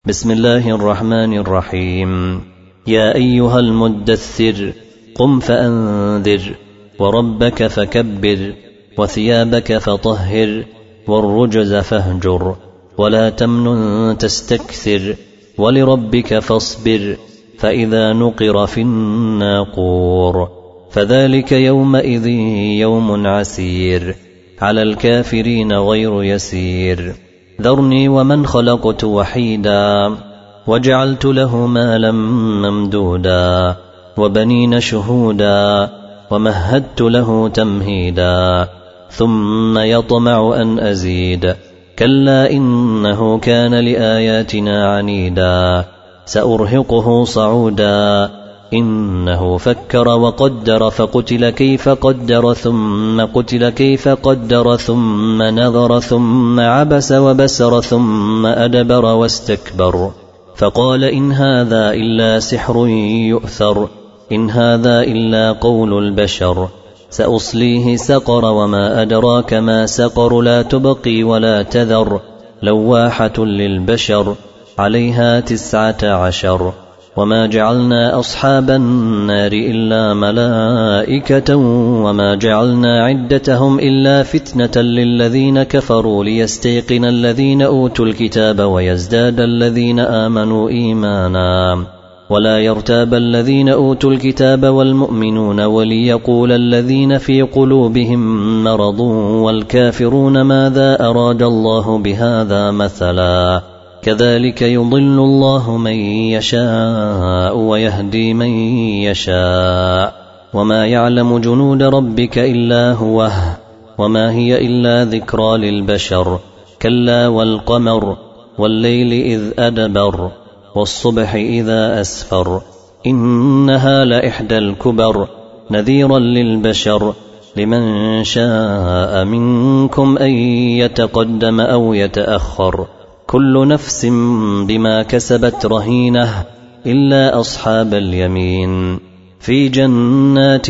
بسم الله الرحمن الرحيم. يا أيها المدثر قم فأنذر وربك فكبر وثيابك فطهر والرجز فاهجر ولا تمنن تستكثر ولربك فاصبر فإذا نقر في الناقور فذلك يومئذ يوم عسير على الكافرين غير يسير. ذرني ومن خلقت وحيدا وجعلت له مالا ممدودا وبنين شهودا ومهدت له تمهيدا ثم يطمع أن أزيد كلا إنه كان لآياتنا عنيدا سأرهقه صعودا إنه فكر وقدر فقتل كيف قدر ثم قتل كيف قدر ثم نظر ثم عبس وبسر ثم أدبر واستكبر فقال إن هذا إلا سحر يؤثر إن هذا إلا قول البشر سأصليه سقر وما أدراك ما سقر لا تبقي ولا تذر لواحة للبشر عليها 19 وما جعلنا أصحاب النار إلا ملائكة وما جعلنا عدتهم إلا فتنة للذين كفروا ليستيقن الذين أوتوا الكتاب ويزداد الذين آمنوا إيمانا ولا يرتاب الذين أوتوا الكتاب والمؤمنون وليقول الذين في قلوبهم مرض والكافرون ماذا أراد الله بهذا مثلا كذلك يضل الله من يشاء ويهدي من يشاء وما يعلم جنود ربك إلا هو وما هي إلا ذكرى للبشر كلا والقمر والليل إذ أدبر والصبح إذا أسفر إنها لإحدى الكبر نذيرا للبشر لمن شاء منكم أن يتقدم أو يتأخر كل نفس بما كسبت رهينة إلا أصحاب اليمين في جنات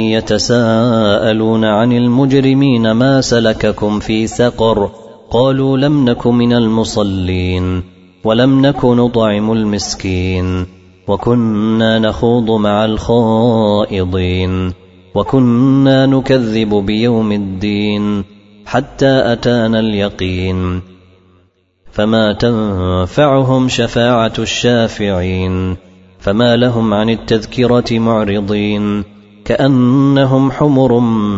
يتساءلون عن المجرمين ما سلككم في سقر قالوا لم نك من المصلين ولم نك نطعم المسكين وكنا نخوض مع الخائضين وكنا نكذب بيوم الدين حتى أتانا اليقين فما تنفعهم شفاعة الشافعين فما لهم عن التذكرة معرضين كأنهم حمر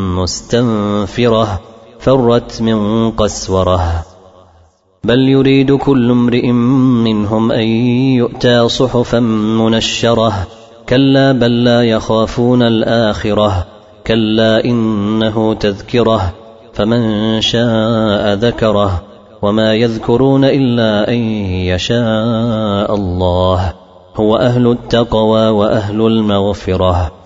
مستنفرة فرت من قسورة بل يريد كل امرئ منهم أن يؤتى صحفا منشرة كلا بل لا يخافون الآخرة كلا إنه تذكرة فمن شاء ذكره وما يذكرون إلا أن يشاء الله هو أهل التقوى وأهل المغفرة